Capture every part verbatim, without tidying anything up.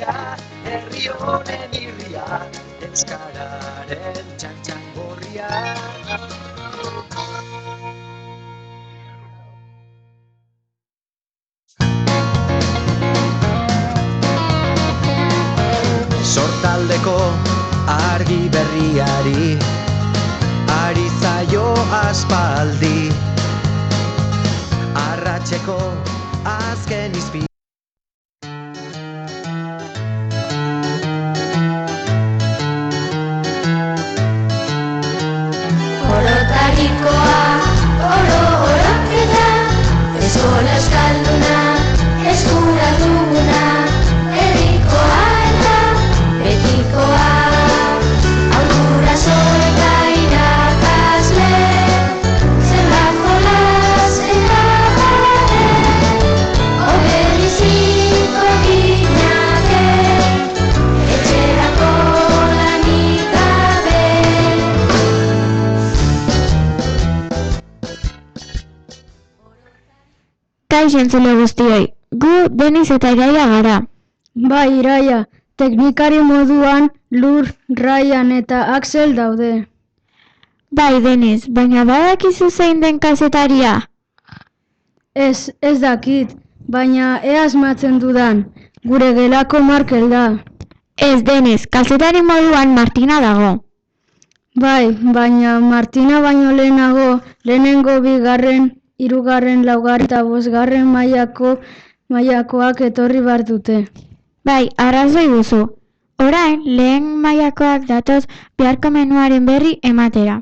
berria, herri honen irria, euskararen txantxan gorria. Sortaldeko argi berriari, ari zaio aspaldi, arratseko azken izpi. Orotarikoa, oro oroketa, eskola euskalduna, eskura duguna, herrikoa eta betikoa. Aurruraso eta irakasle, zenbat jolas eta bare, obeliziko ginake, etxerako lanik gabe. Kaixo entzule guztioi, gu Deniz eta Iraia gara. Bai, Iraia, teknikari moduan Lur, Ryan eta Axel daude. Bai, Deniz, baina badakizu zein den kazetaria? Ez, ez dakit, baina ea asmatzen dudan, gure gelako Markel da. Ez, Deniz, kazetari moduan Martina dago. Bai, baina Martina baino lehenago, lehenengo bigarren, hirugarren, laugarren eta bosgarren mailako mailakoak etorri behar dute. Bai, arrazoi duzu. Orain, lehen mailakoak datoz biharko menuaren berri ematera.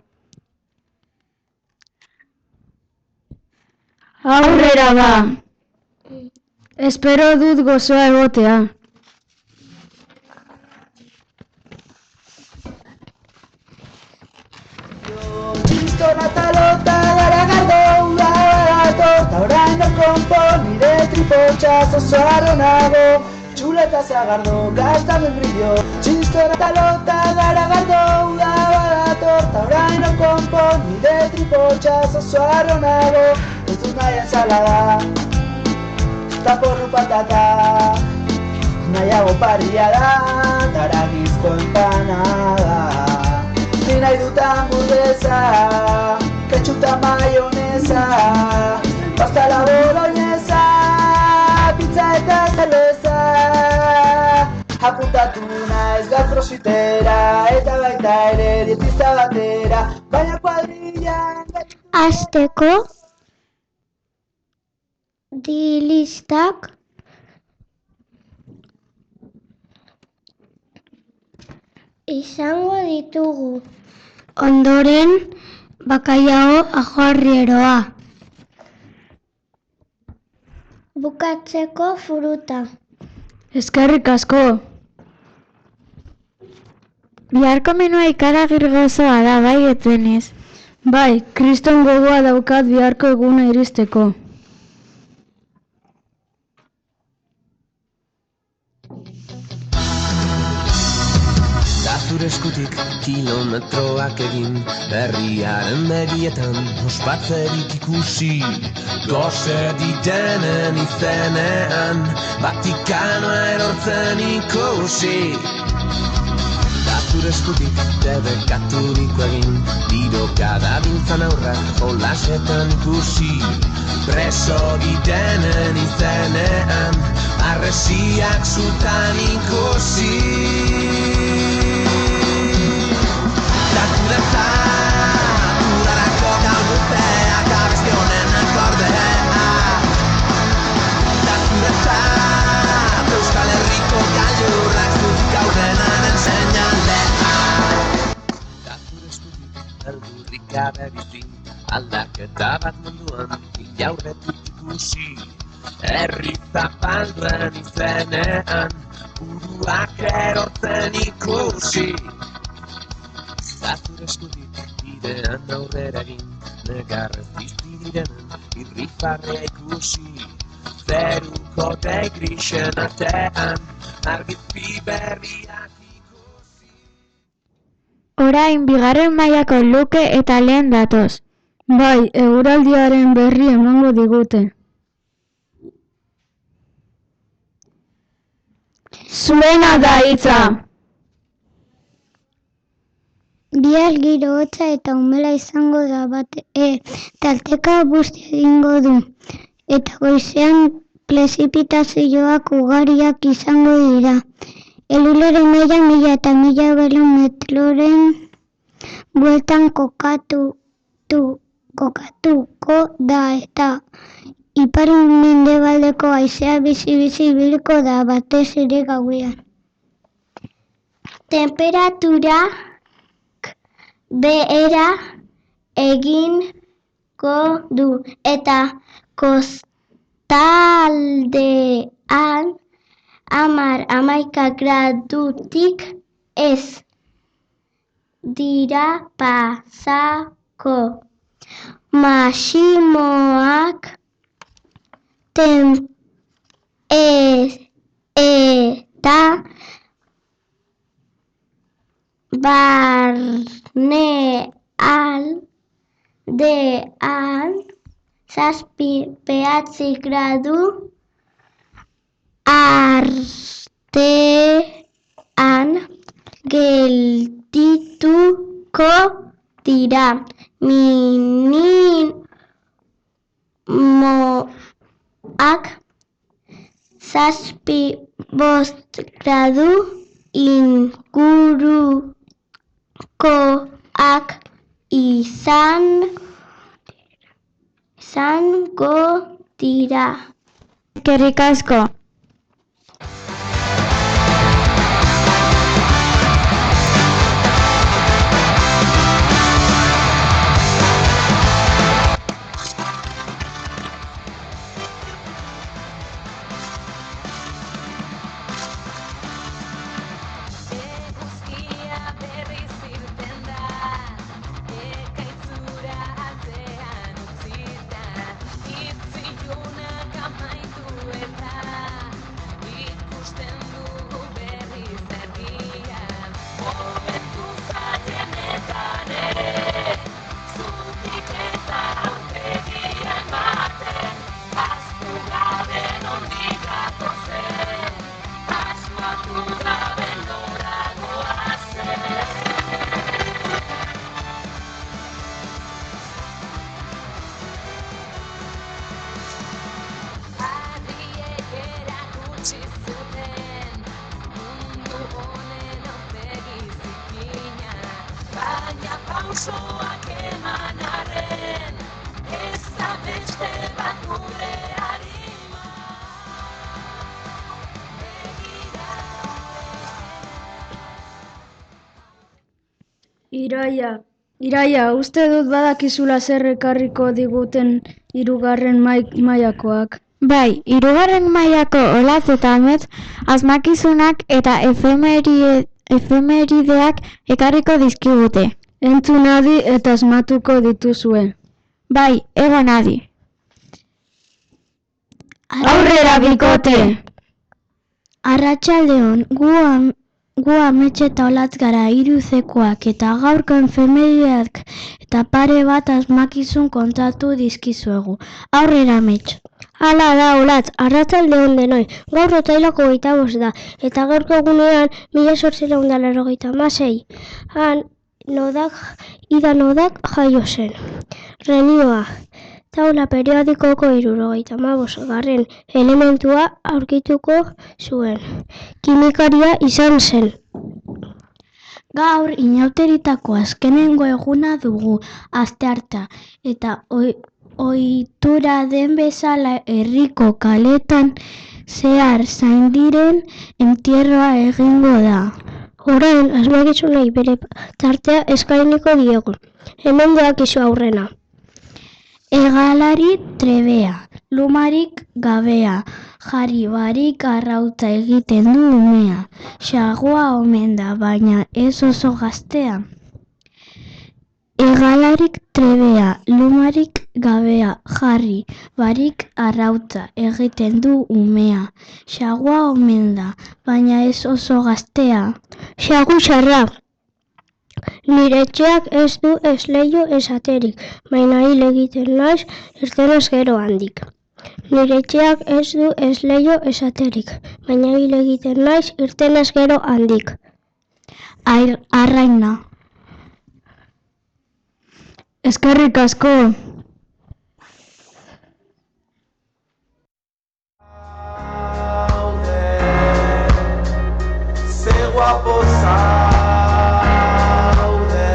Aurrera ba! Espero dut gozoa egotea. Txistona talota garagardo ura barato, ta orain no konpon nire tripotxa zozoarro nago, txuleta zagardo gaztamen brillo. Txistona talota garagardo ura barato, ta orain no konpon nire tripotxa zozoarro nago, ez dut nahi ensalada, eta porru patata, nahiago parria da, daragizko empanada. Ni nahi dut hamburguesa, ketchup eta mayonesa, pasta la boloñesa, pizza eta cerveza. Apuntatu naiz gastrositera, eta baita ere dietista batera, baina kuadrillan... Hasteko dilistak izango ditugu. Ondoren bakaiao ajoarrieroa. Bukatzeko fruta. Eskerrik asko. Biharko menua ikaragarri gozoa da, bai, Deniz. Bai, kriston gogoa daukat biharko eguna iristeko. Zure eskutik kilometroak egin, herriaren begietan ospatzerik ikusi, goze ditenen izenean, Vatikanoa erortzen ikusi. Zure eskutik debekaturiko egin, tiroka dabiltzan aurrak jolasetan ikusi, preso ditenen izenean, harresiak zutan ikusi. Zakudetzat, udarako galduteak abestionen akordea. Zakudetzat, Euskal Herriko gailurrak zutik gaudenaren seinalea. Zakudetzat, erdurrik gabe bizi, aldaketa bat munduan ilaurretik ikusi. Herri zapalduen izenean, buruak erotzen ikusi. Zure eskutik bidean aurrera egin, negarrez bizti direnen irrifarrea ikusi, zeruko dei grisen artean, argizpi berriak ikusi. Orain bigarren mailako luke eta lehen datoz. Bai, eguraldiaren berri emango digute. Zu zuena da hitza. Bihar giro hotza eta umela izango da bat, e, tarteka busti egingo du. Eta goizean prezipitazioak ugariak izango dira. Elurraren maila mila eta mila belaun metroren bueltan kokatu, tu, kokatuko da eta ipar-mendebaldeko haizea bizi-bizi ibiliko da batez ere gauean. Temperatura behera egingo du eta kostaldean hamar hamaika gradutik ez dira pasako. Maximoak tem e, eta barnealdean zazpi behatzi gradu artean geldituko dira. Minimoak zazpi bost gradu ingurukoak izan izango dira. Eskerrik asko. Iraia, Iraia, uste dut badakizula zer ekarriko diguten hirugarren mailakoak. Bai, hirugarren mailako olatz eta amets asmakizunak eta efemeride, efemerideak ekarriko dizkigute. Entzun adi eta asmatuko dituzue. Bai, egon adi. Aurrera bikote! Arratsaldeon, gu am, gu amets eta olatz gara hiruzekoak eta gaurko efemerideak eta pare bat asmakizun kontatu dizkizuegu. Aurrera amets. Hala da, olatz, arratsaldeon denoi. Gaur otsailako hogeita bost da, eta gaurko egunean mila zortziehun eta laurogeita hamasei. Han, nodak, ida nodak jaio zen. Renioa, taula periodikoko hirurogeita hamabost garren elementua aurkituko zuen. Kimikaria izan zen. Gaur inauteritako azkenengo eguna dugu asteartea eta oi, ohitura den bezala herriko kaletan zehar zaindiren entierroa egingo da. Orain, asmakizunei bere tartea eskainiko diegu. Hemen doakizu aurrena. Hegalari trebea, lumarik gabea, jari barik arrautza egiten du umea. Xagua omen da, baina ez oso gaztea. Hegalarik trebea, lumarik gabea, jarri barik arrautza egiten du umea. Xagua omen da, baina ez oso gaztea. Xagu xarra. Nire etxeak ez du ez leiho ez aterik, baina hil egiten naiz erdenaz gero handik. Nire etxeak ez du ez leio esaterik, baina hil egiten naiz irtenaz gero handik. Air, arraina. Eskerrik asko. Ze guapo zaude.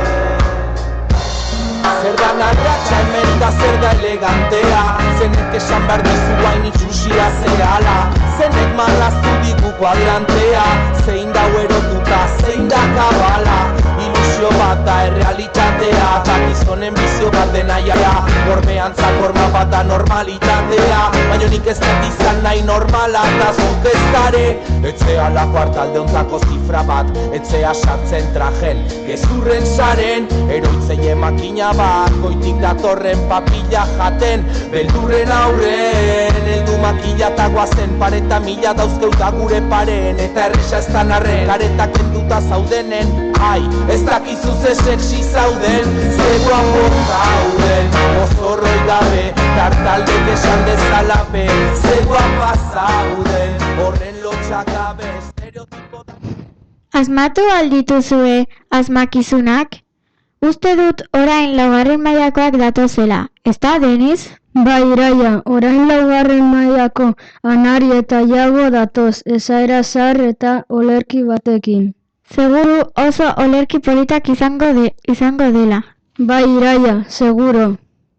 Zer da narratxa hemen da zer da elegantea. Zenek esan behar dezu hain itxusia zerala. Zenek malaztu digu kuadrantea. Zein dau erotuta, zein da kabala. Ilusio bat da errealitatea. Eta gizonen bizio bat dena jara. Gormean zakorma bat da normalitatea. Baina nik ez dut izan nahi normala. Eta zuk ez dare. Etzea lako hartalde ontako zifra bat. Etzea sartzen trajen gezurren saren. Eroitzeie makina bat. Goitik datorren papilla jaten. Beldurren aurren. Eldu makila eta guazen pareta mila dauzkeuta gure paren. Eta erresa ez da narren. Karetak kenduta zaudenen. Ai, ez dakizu ze sexy zauden. Ze guapo zauden. Mozorroi gabe. Tartaldek esan dezalape. Ze guapa zauden. Horren lotxak gabe. Estereotipo da... Asmatu aldituzue asmakizunak? Uste dut orain laugarren mailakoak datozela, ezta, Deniz? Bai, Iraia, orain laugarren mailako Anari eta Iago datoz, esaera zahar eta olerki batekin. Seguru oso olerki politak izango de, izango dela. Bai, Iraia, seguro.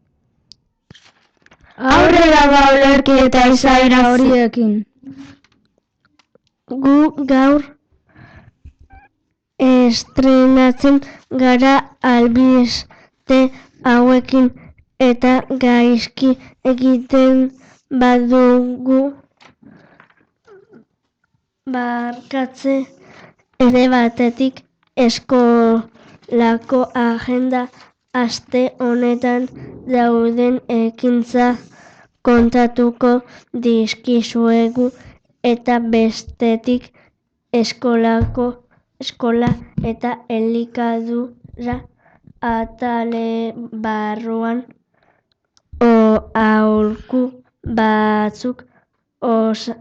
Aurrera ba olerki eta izaera horiekin. Gu gaur estrenatzen gara albiste hauekin eta gaizki egiten badugu barkatze ere batetik eskolako agenda aste honetan dauden ekintza kontatuko dizkizuegu eta bestetik eskolako eskola eta elikadura atale barruan o aholku batzuk osa,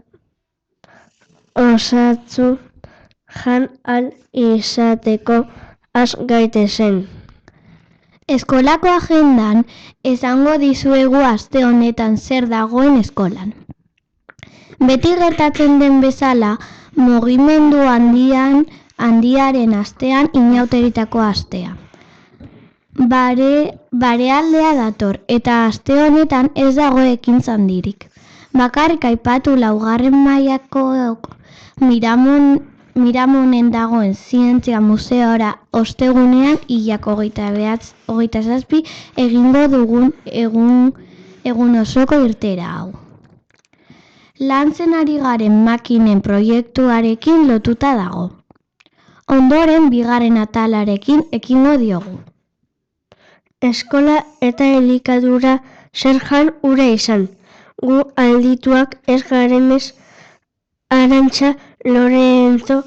osatzu jan al izateko has gaitezen. Eskolako agendan esango dizuegu aste honetan zer dagoen eskolan. Beti gertatzen den bezala, mugimendu handian handiaren astean inauteritako astea. Bare, barealdea dator eta aste honetan ez dago ekintza handirik. Bakarrik aipatu laugarren mailako Miramon, Miramonen dagoen zientzia museora ostegunean hilak hogeita behatz, hogeita zazpi egingo dugun egun, egun osoko irtera hau. Lantzen ari garen makinen proiektuarekin lotuta dago. Ondoren bigarren atalarekin ekingo diogu. Eskola eta elikadura zer jan ura izan. Gu aldituak ez garenez Arantxa Lorenzo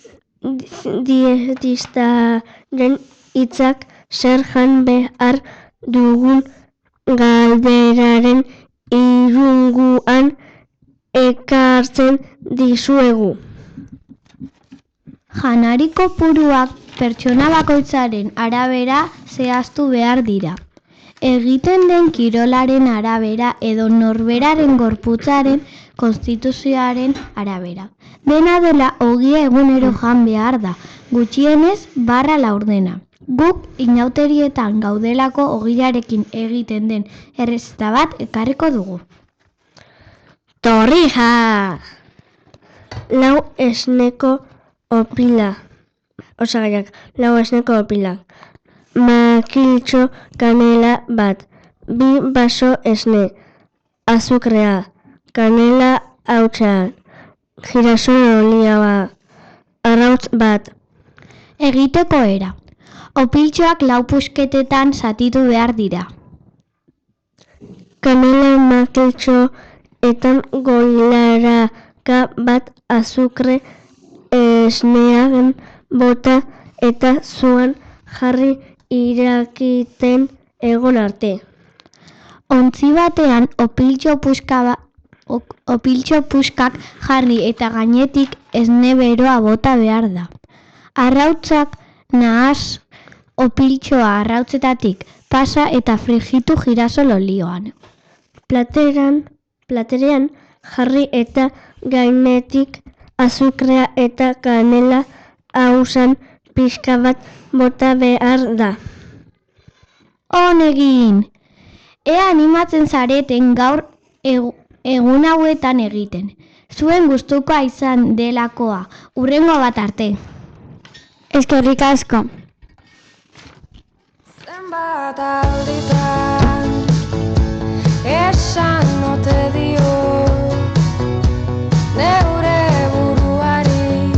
dietistaren hitzak zer jan behar dugun galderaren irunguan ekartzen dizuegu. Janari kopuruak pertsona bakoitzaren arabera zehaztu behar dira. Egiten den kirolaren arabera edo norberaren gorputzaren konstituzioaren arabera. Dena dela ogia egunero jan behar da, gutxienez barra laurdena. Guk inauterietan gaudelako ogiarekin egiten den errezeta bat ekarriko dugu. Torrija! Lau esneko opila. Osagaiak, lau esneko opila. Makiltxo kanela bat. Bi baso esne. Azukrea. Kanela hautsa. Girasol olia bat. Arrautz bat. Egiteko era. Opiltxoak lau pusketetan zatitu behar dira. Kanela makiltxo etan goilaraka bat azukre esneagen bota eta zuan jarri irakiten egon arte. Ontzi batean opiltxo puska ba, ok, opiltxo puskak jarri eta gainetik esne beroa bota behar da. Arrautzak nahas opiltxoa arrautzetatik pasa eta frijitu girasol olioan. Plateran, platerean jarri eta gainetik azukrea eta kanela ausan pixka bat bota behar da. On egin! Ea animatzen zareten gaur egu, egun hauetan egiten. Zuen gustukoa izan delakoa, hurrengo bat arte. Eskerrik asko. Zenbat alditan esan ote dio neure buruari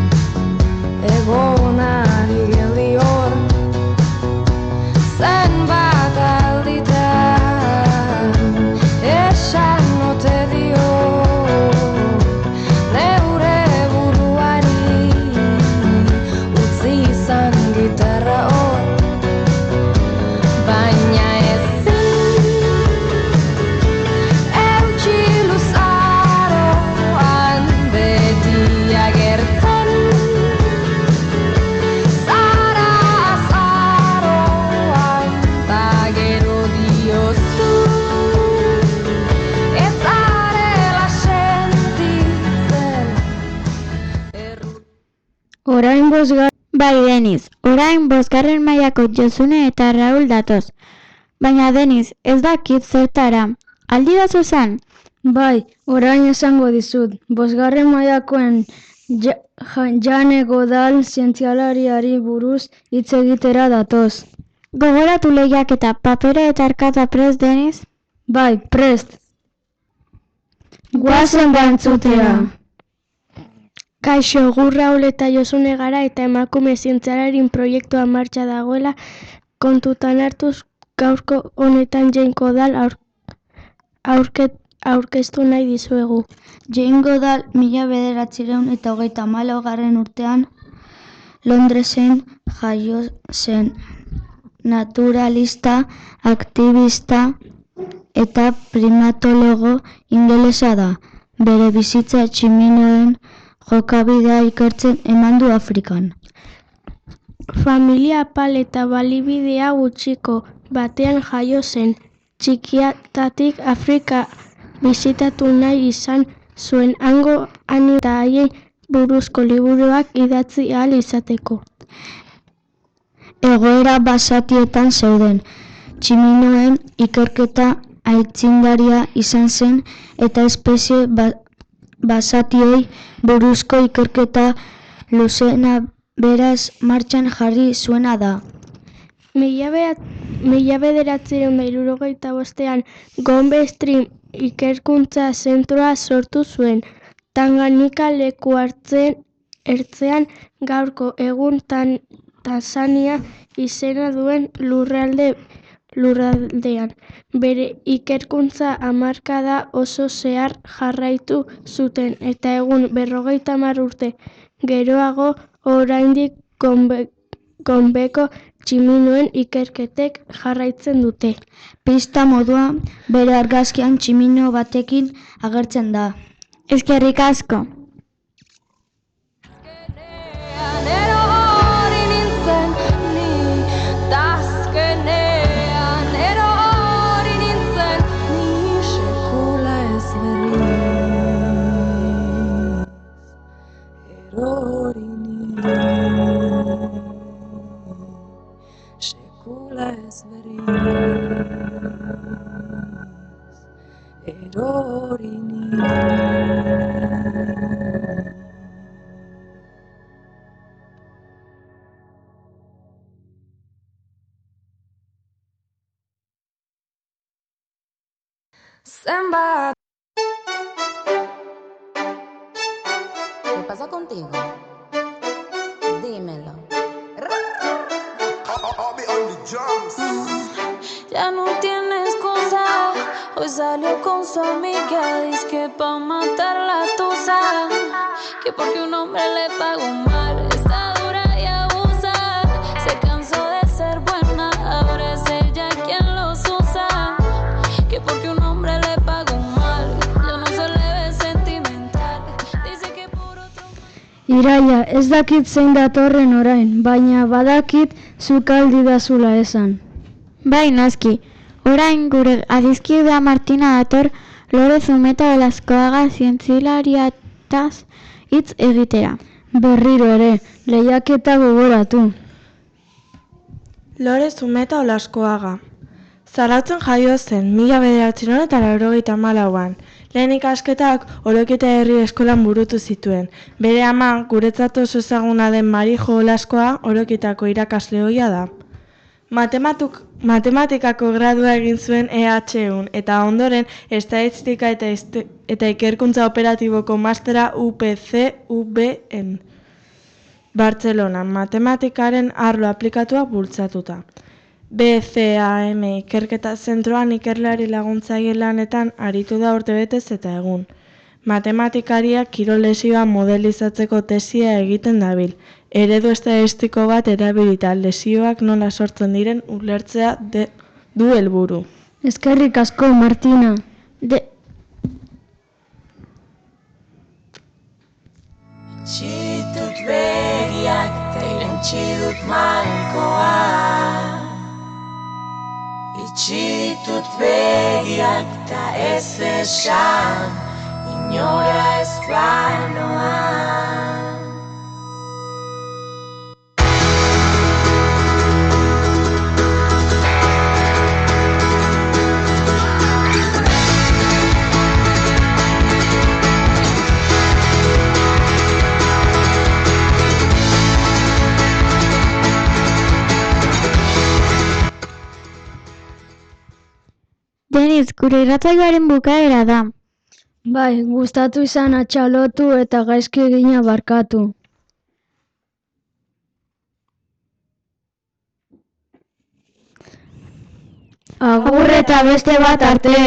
egonari geldi hor. Zenbat alditan esan ote dio neure buruari utzi izan gitarra hor. Baina ezin eutsi luzaroan beti agertzen zara azaroan ta gero diozu ez zarela sentitzen erru. Orain bosgar... Bai, Deniz, orain bosgarren mailako Josune eta Raul datoz. Baina, Deniz, ez dakit zertara. Aldi da zuzan? Bai, orain esango dizut. Bosgarren mailakoen ja, Jane Godal zientzialariari buruz hitz egitera datoz. Gogoratu lehiak eta papera eta arkata prest, Deniz? Bai, prest. Guazen bantzutea. Kaixo, gu Raul eta Josune gara eta emakume zientzialarin proiektua martxa dagoela kontutan hartuz gaurko honetan Jane Goodall aur, aurket, aurkeztu nahi dizuegu. Jane Goodall mila bederatziehun eta hogeita hamalaugarren urtean Londresen jaio zen. Naturalista, aktivista eta primatologo ingelesa da. Bere bizitza tximinoen jokabidea ikertzen eman du Afrikan. Familia apal eta balibidea gutxiko batean jaio zen. Txikiatatik Afrika bizitatu nahi izan zuen hango ani eta haien buruzko liburuak idatzi ahal izateko. Egoera basatietan zeuden. Tximinoen ikerketa aitzindaria izan zen eta espezie ba basatiei buruzko ikerketa luzena beraz martxan jarri zuena da. Mila bederatziehun eta hirurogeita bostean Gombe Stream ikerkuntza zentroa sortu zuen. Tanganika leku hartzen ertzean gaurko egun tan, Tanzania izena duen lurralde lurraldean. Bere ikerkuntza hamarkada oso zehar jarraitu zuten eta egun berrogeita hamar urte geroago oraindik Gombe, Gombeko tximinoen ikerketek jarraitzen dute. Pista modua bere argazkian tximino batekin agertzen da. Eskerrik asko. Sekula ez berriz erori Zenbat. ¿Qué pasa contigo? Dímelo. Ya no tiene excusa. Hoy salió con su amiga, dice que pa' matar la tusa, que porque un hombre le pagó mal, está dura y abusa. Se cansó de ser buena, ahora es ella quien los usa. Iraia, ez dakit zein datorren orain, baina badakit zuk aldi dazula esan. Bai, noski. Orain gure adiskidea Martina dator Lore Zumeta Olaskoaga zientzilariataz hitz egitera. Berriro ere, lehiaketa gogoratu. Lore Zumeta Olaskoaga. Zarautzen jaio zen, mila bederatziehun eta laurogeita hamalauan. Lehen ikasketak Orokita herri eskolan burutu zituen. Bere ama, guretzat oso ezaguna den Marijo Olaskoa, Orokitako irakasle ohia da. Matematuk, matematikako gradua egin zuen E H un, eta ondoren estadistika eta, eta ikerkuntza operatiboko mastera U P C U B en Bartzelonan, matematikaren arlo aplikatua bultzatuta. B C A M ikerketa zentroan ikerlari laguntzaile lanetan aritu da urtebetez eta egun. Matematikariak kirol lesioa modelizatzeko tesia egiten dabil. Eredu estadistiko bat erabilita lesioak nola sortzen diren ulertzea de, du helburu. Eskerrik asko, Martina. De... Itxitut begiak eta irentxidut malkoa. Itxitut begiak eta ez esan, inora ez banoa. Deniz, gure irratsaioaren bukaera da. Bai, gustatu izan atxalotu eta gaizki egina barkatu. Agur eta beste bat arte!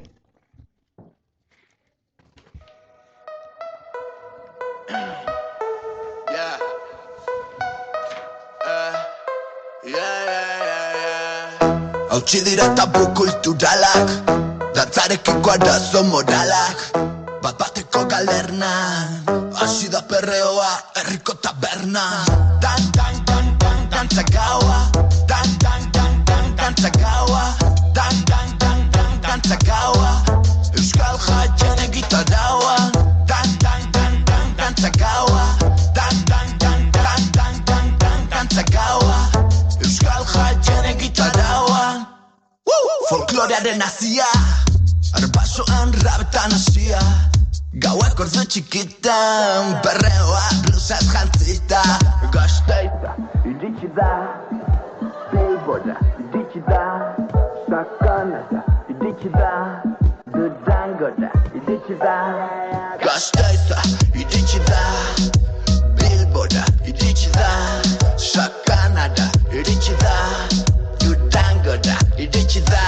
Hautsi dira tabu kulturalak, dantzarekiko arazo moralak, bat bateko galernan, hasi da perreoa herriko taberna. Dan, dan, dan, dan, dantzagaua, dan, dan, dan, dan, dantzagaua, dan, dan, dan, dan, dantzagaua, euskal jaien egitaraua, dan, dan, dan, dan, dantzagaua, dan, dan, dan, dan, dan, dan, dan, dantzagaua, euskal jaien egitaraua. Folklorearen hasia, arbasoan rabetan hasia, gauak ordu txikitan, perreoa blusaz jantzita. Gazteiza iritsi da, Bilbora iritsi da, Sakonada iritsi da, Durangora iritsi da. Gazteiza iritsi da, Bilbora iritsi da, Sakonada iritsi da, Durangora iritsi da.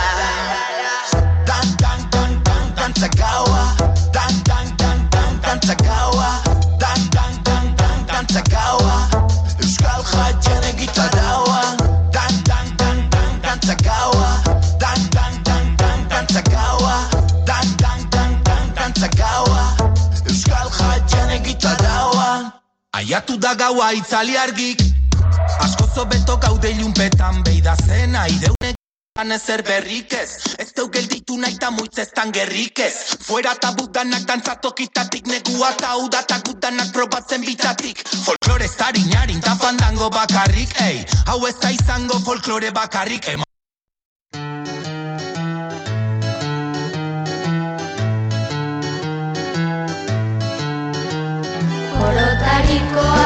Dan, dan, dan, dan, dantzagaua, dan, dan, dan, dan, dantzagaua, dan, dan, dan, dan, dantzagaua, euskal jaien egitaraua, dan, dan, dan, dan, dantzagaua, dan, dan, dan, dan, dantzagaua, dan, dan, dan, dan, dantzagaua, euskal jaien egitaraua. Aiatu da gaua itzali argik, asko zobeto gaude ilunpetan beida zena ideunek ezer berrik ez, ez deu gelditu nahi ta muitzestan gerrik ez. Fuera ta budanak dantzatokitatik, negua ta udatak budanak probatzen bitatik. Folklore zarinarin ta fandango bakarrik, ei, hau ez da izango folklore bakarrik. Orotariko